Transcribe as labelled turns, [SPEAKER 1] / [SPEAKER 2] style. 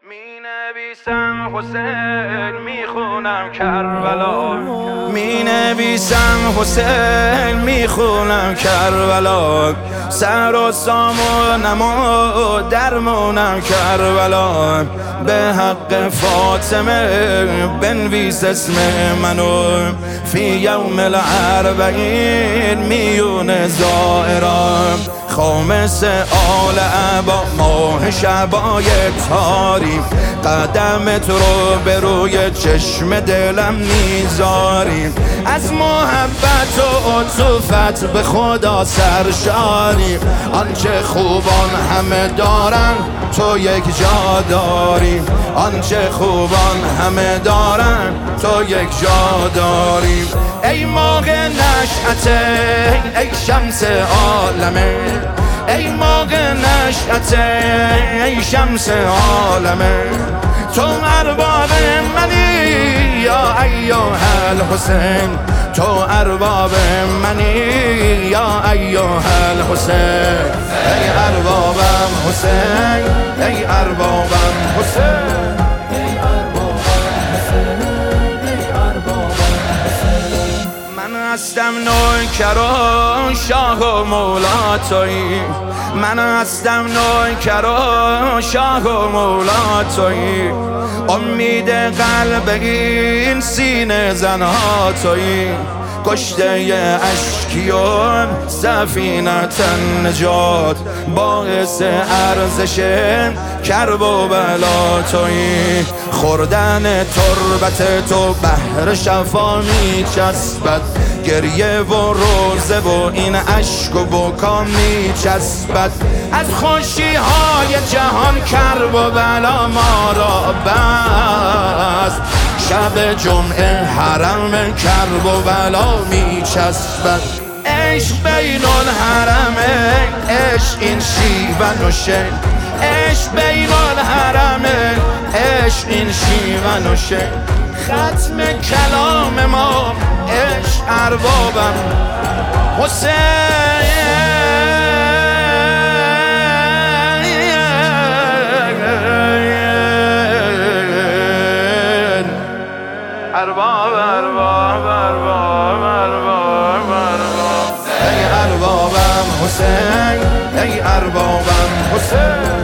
[SPEAKER 1] می نویسم حسین، می خونم کربلا. می نویسم حسین، می خونم کربلا. سر و سامونم و درمونم کربلا. به حق فاطمه بنویس اسم منو فی یوم الاربعین میون زائران. خامس آل عبا ماه شبای تاری، قدمت رو به روی چشم دلم میذاری. از محبت و عطوفت به خدا سرشاری. آنچه خوبان همه دارن تو یک جا داری. آنچه خوبان همه دارن تو یک جا داری. ای ماه نشأت، ای شمس عالمه. ای ماه نشأت، ای شمس عالمه. تو ارباب منی یا ایها الحسین. تو ارباب منی یا ایها الحسین. ای اربابم حسین، ای اربابم حسین. من هستم نوکر و شاه و مولا تویی. من هستم نوکر و شاه و مولا تویی. امید قلب این سینه زنها تویی. کشته اشکیان سفینت نجات، باعث ارزش کرب و بلا تویی. خوردن تربت تو بحر شفا میچسبد، گریه و روزه و این اشک و بکا میچسبد. از خوشی های جهان کرب و بلا ما را بست. شب جمعه حرم کرب و بلا میچسبد. عشق بین الحرمه، عشق این شیون و شین. عشق بین الحرمه، عشق این شیون و شین. ختم کلام ما عشق اربابم حسین. ارباب ارباب ارباب ارباب ارباب. ای اربابم حسین، ای اربابم حسین.